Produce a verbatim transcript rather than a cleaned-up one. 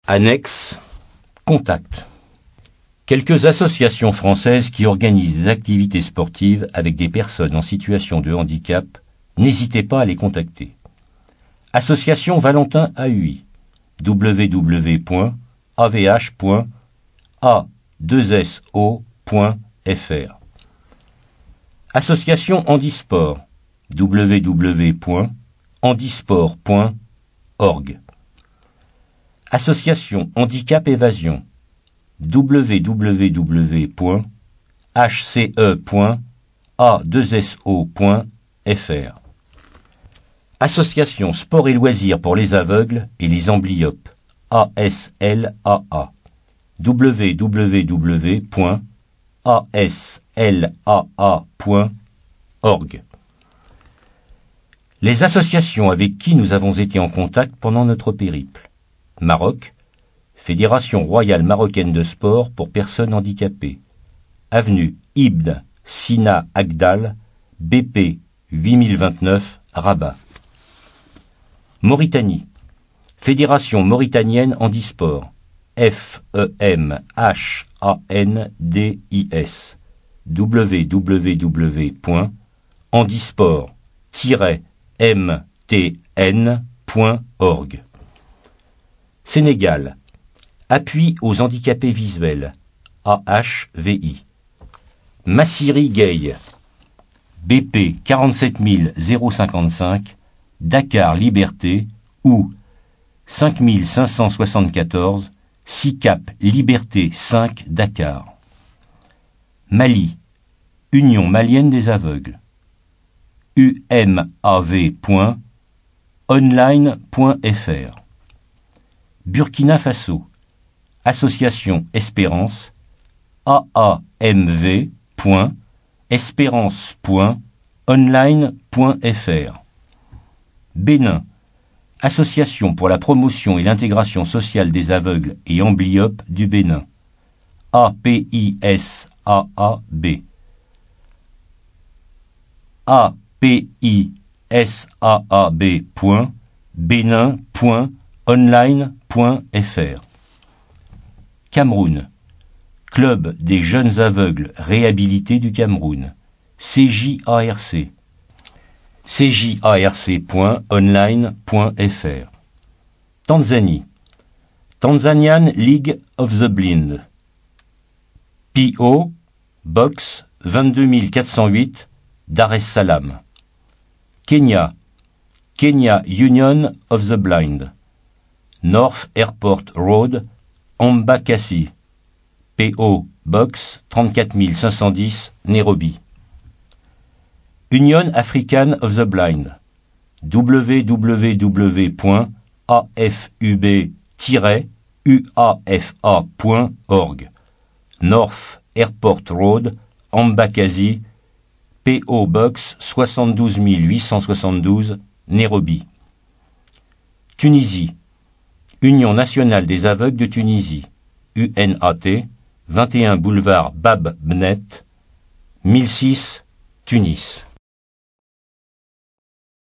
Annexe Contact. Quelques associations françaises qui organisent des activités sportives avec des personnes en situation de handicap, n'hésitez pas à les contacter. Association Valentin A U I, w w w point a v h point a deux s o point f r. Association Handisport, w w w point handisport point org. Association Handicap Évasion, w w w point h c e point a deux s o point f r. Association Sport et Loisirs pour les aveugles et les amblyopes, A S L A A, w w w point a s l a a point org. Les associations avec qui nous avons été en contact pendant notre périple. Maroc, Fédération royale marocaine de sport pour personnes handicapées. Avenue Ibn Sina Agdal, B P huit mille vingt-neuf, Rabat. Mauritanie, Fédération mauritanienne handisport, F E M H A N D I S, w w w point handisport tiret m t n point org. Sénégal, Appui aux handicapés visuels, A H V I. Massiri Gueye, B P quarante-sept mille cinquante-cinq, Dakar Liberté ou cinq mille cinq cent soixante-quatorze, SICAP Liberté cinq Dakar. Mali, Union malienne des aveugles, u m a v point online point f r. Burkina Faso, Association Espérance, A A M V point espérance point online point f r. Bénin, Association pour la promotion et l'intégration sociale des aveugles et amblyopes du Bénin, A P I S A A B. A P I S A A B point bénin point online point f r. Cameroun, Club des jeunes aveugles réhabilités du Cameroun, C J A R C, c j a r c point online point f r. Tanzanie, Tanzanian League of the Blind, P O Box vingt-deux mille quatre cent huit, Dar es Salaam. Kenya, Kenya Union of the Blind, North Airport Road, Embakasi, P O Box trente-quatre mille cinq cent dix, Nairobi. Union African of the Blind, w w w point a f u b tiret u a f a point org, North Airport Road, Embakasi, P O Box soixante-douze mille huit cent soixante-douze, Nairobi. Tunisie, Union nationale des aveugles de Tunisie, U N A T, vingt et un boulevard Bab Bnet, mille six, Tunis.